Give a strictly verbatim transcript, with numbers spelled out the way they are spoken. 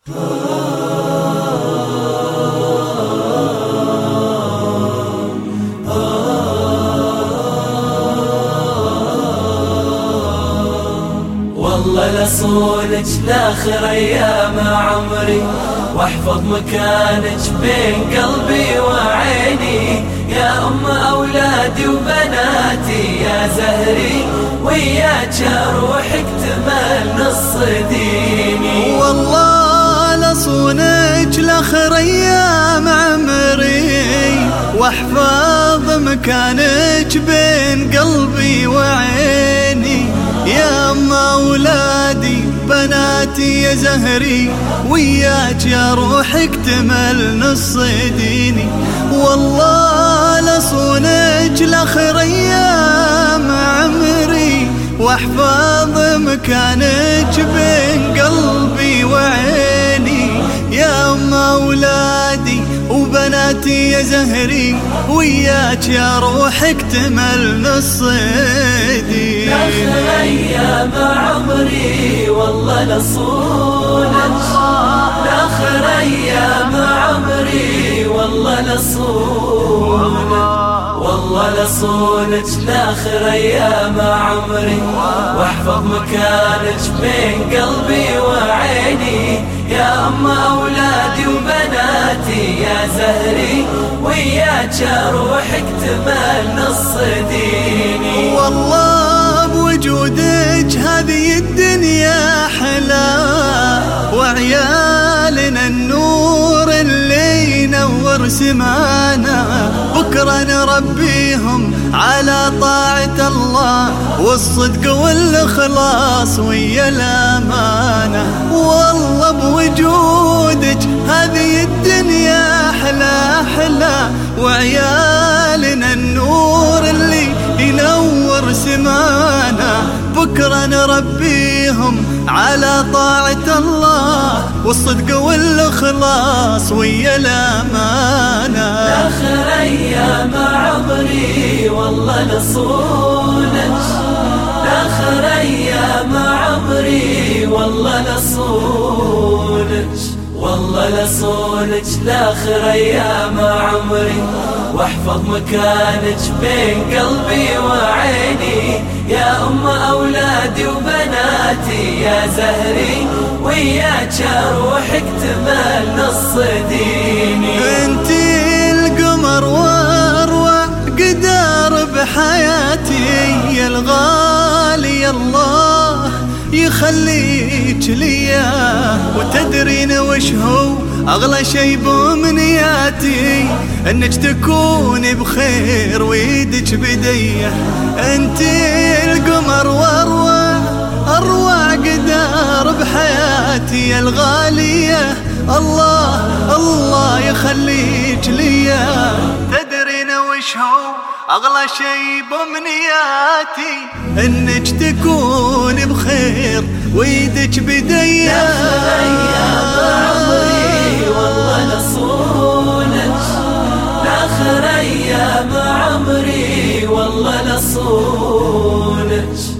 والله لصونك لاخر ايام عمري، واحفظ مكانك بين قلبي وعيني، يا ام اولادي وبناتي يا زهري، وياك روحك تمل نص ديني. والله لصونك لاخر ايام عمري، واحفظ مكانك بين قلبي وعيني، يا ام اولادي بناتي يا زهري، وياك يا روحك تمل نص ديني. والله لصونك لاخر ايام عمري، واحفظ مكانك بين قلبي وعيني، يا ام اولادي وبناتي يا زهري، وياك يا روحك تمل نص ديني. لاخر ايام عمري والله لصونك، لاخر ايام عمري والله لصونك، والله لصونك لاخر ايام عمري، واحفظ مكانك بين قلبي وعيني، يا ام اولادي وبناتي يا زهري، وياك روحك تمل نص ديني. والله بوجودك هذه الدنيا احلى، وعيالنا النور اللي ينور سمانا، بكره نربيهم على طاعة الله والصدق والإخلاص ويا الأمانة. والله بوجودك هذه الدنيا أحلى أحلى، وعيالنا النور اللي ينور سمانا، بكره نربيهم على طاعة الله والصدق والإخلاص ويا الأمانة. لاخر ايام عمري والله لصونك، لاخر ايام عمري والله لصونك، والله لصونك لاخر ايام عمري، واحفظ مكانك بين قلبي وعيني، يا ام اولادي وبناتي يا زهري، وياك روحك تمل نص ديني. انتي القمر واروع قدر بحياتي يا الغالي، الله يخليك ليا، وتدرين وش هو اغلى شي بامنياتي، انك تكوني بخير ويدك بديه. انتي القمر واروع اروع قدر بحياتي يا الغاليه، الله الله يخليك ليا، تدرين وش هو اغلى شي بامنياتي، انك تكون بخير ويدك بديه. لاخر ايام عمري والله لصونك، لاخر ايام عمري والله لصونك.